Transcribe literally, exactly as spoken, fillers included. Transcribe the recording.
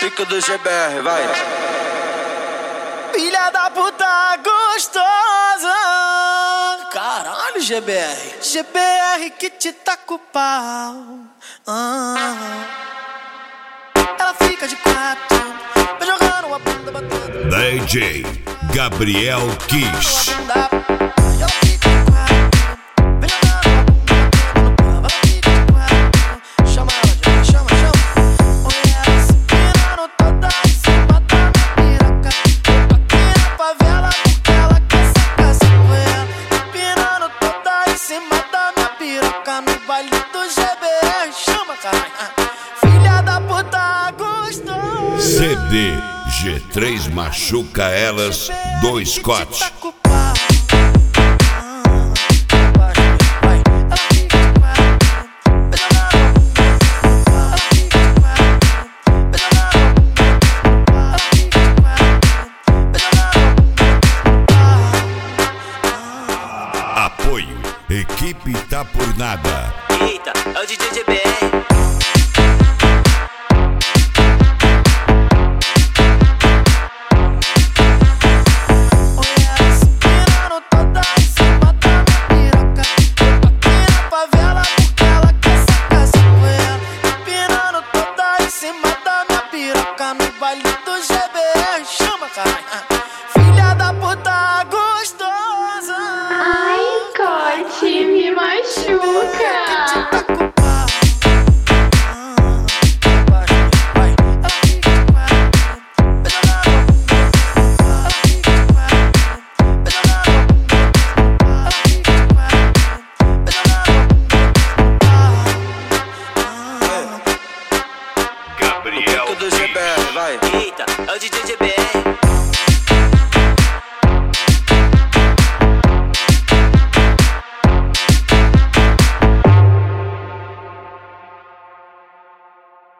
Pico do G B R, vai. Filha da puta gostosa. Caralho, G B R. G B R que te taca o pau. Ah. Ela fica de quatro, vai jogando uma bunda batendo. D J Gabriel Kiss. C D G três Machuca Elas, dois cortes. Apoio, equipe tá por nada. Eita, é o D J G B R. Filha da puta gostosa. Ai, corte, me machuca. Gabriel Pico do G B R, vai. Eita, é o D J G B R.